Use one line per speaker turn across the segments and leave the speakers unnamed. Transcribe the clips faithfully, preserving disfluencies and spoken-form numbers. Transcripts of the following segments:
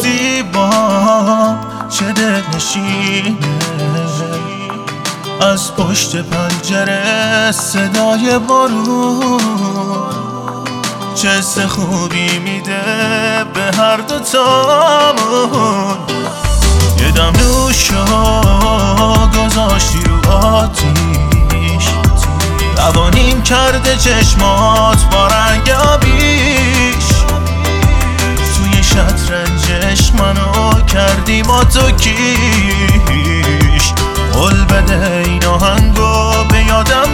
زیبا چه دلنشینه، از پشت پنجره صدای بارون چه حس خوبی میده به هر دوتامون. یه دم نوشو گذاشتی رو آتیش، روانیم کرده چشمات با رنگ آبیش، توی شطرنجش منو کردی ما تو کیش. قول بده این آهنگو به یادم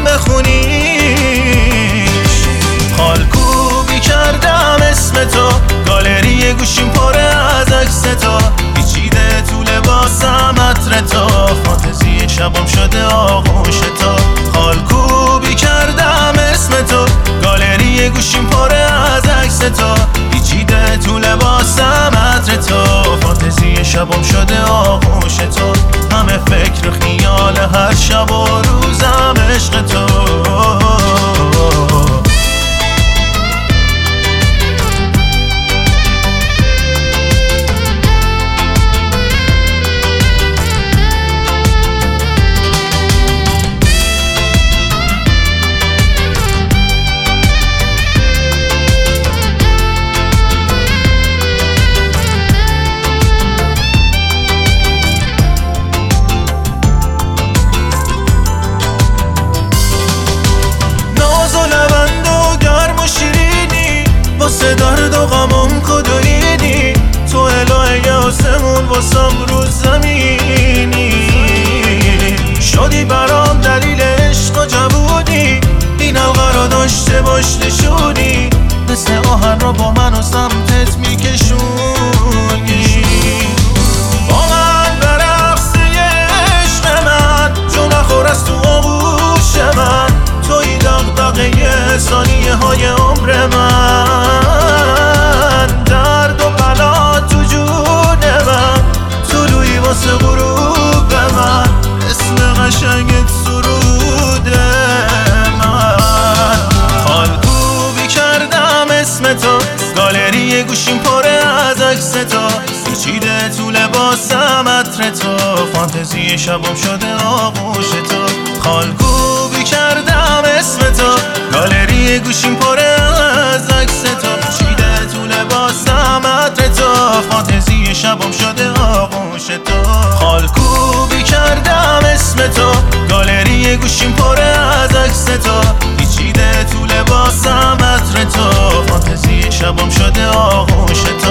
بخونیش، خالکوبی کردم اسم تو، گالری گوشیم پره از عکس تو، پیچیده تو لباسم عطر تو، فانتزی شبم شده آغوش تو. خالکوبی کردم اسم تو، گالری گوشیم پره از عکس تو، پیچیده تو لباسم عطر تو، فانتزی شبم شده آغوش تو. همه فکر و خیال هر شب و روزم عشق تو. واسه درد و غمم کدوینی، تو الهه آسمون واسم رو زمینی، شدی برام دلیل عشق و جوونی، این حلقه را داشته باش نشونی، مثل آهن را با من و سمتت میکشونی. با من برقصه عشق من، جو نخور از تو آغوش من، توی دغدغه ثانیه های عمر من، درد و بلا تو جون من، طلوعی واسه غروب من، اسم قشنگت سرود من. خالکوبی کردم اسم تو، گالری گوشیم پره از عکس تو، پیچیده تو لباسم عطر تو، فانتزی شبم شده آغوش تو. خالکوبی کردم اسم تو، گالری گوشیم پره از عکس تو، پیچیده تو لباسم عطر تو، فانتزی شبم شده آغوش تو. خالکوبی کردم اسم تو، گالری گوشیم پره از عکس تو، پیچیده تو لباسم عطر تو، فانتزی شبم شده آغوش تو.